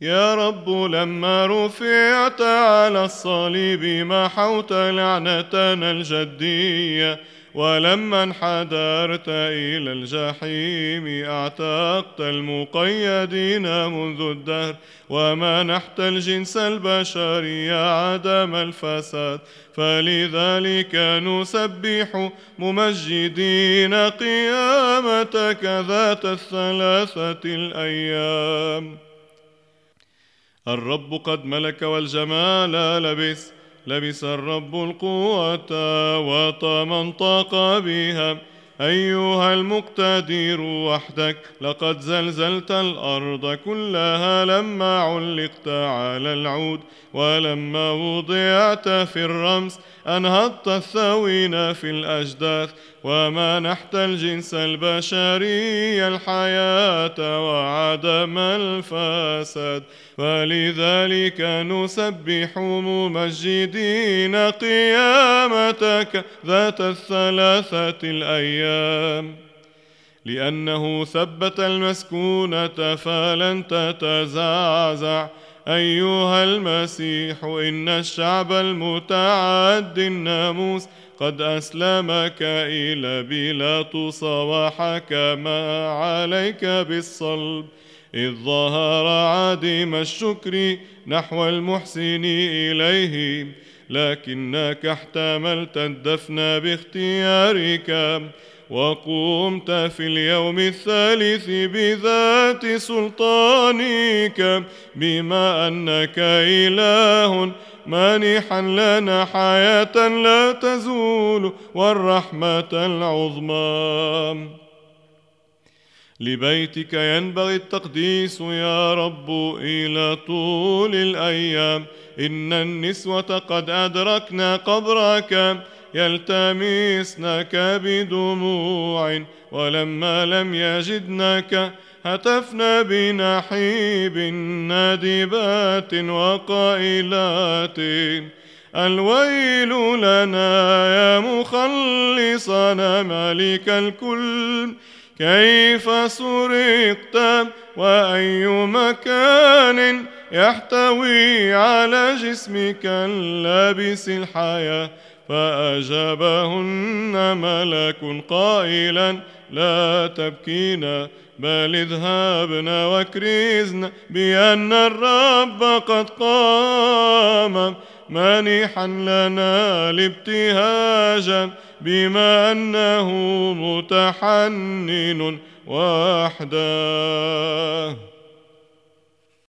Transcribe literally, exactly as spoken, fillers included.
يا رب لما رفعت على الصليب محوت لعنتنا الجدية، ولما انحدرت إلى الجحيم أعتقت المقيدين منذ الدهر، ومنحت الجنس البشري عدم الفساد. فلذلك نسبح ممجدين قيامتك ذات الثلاثة الأيام. الرب قد ملك والجمال لبس، لبس الرب القوة وتمنطق بها. أيها المقتدر وحدك لقد زلزلت الأرض كلها لما علقت على العود، ولما وضعت في الرمس أنهضت الثوين في الأجداث، ومنحت الجنس البشري الحياة وعدم الفساد. فلذلك نسبح ممجدين قيامتك ذات الثلاثة الأيام، لأنه ثبت المسكونة فلن تتزعزع. أيها المسيح إن الشعب المتعد الناموس قد أسلمك إلى بيلاطس وحكم عليك بالصلب، إذ ظهر عديم الشكر نحو المحسن إليه، لكنك احتملت الدفن باختيارك، وقمت في اليوم الثالث بذات سلطانك، بما أنك إله مانحا لنا حياة لا تزول والرحمة العظمى. لبيتك ينبغي التقديس يا رب إلى طول الأيام. إن النسوة قد أدركن قبرك يلتمسنك بدموع، ولما لم يجدنك هتفن بنحيب نادبات وقائلات: الويل لنا يا مخلصنا مالك الكل، كيف سرقت وأي مكان يحتوي على جسمك اللابس الحياة؟ فأجابهن ملك قائلا: لا تبكين، بل اذهبن واكرزن بأن الرب قد قام، مانحا لنا الابتهاج بما أنه متحنن وحده.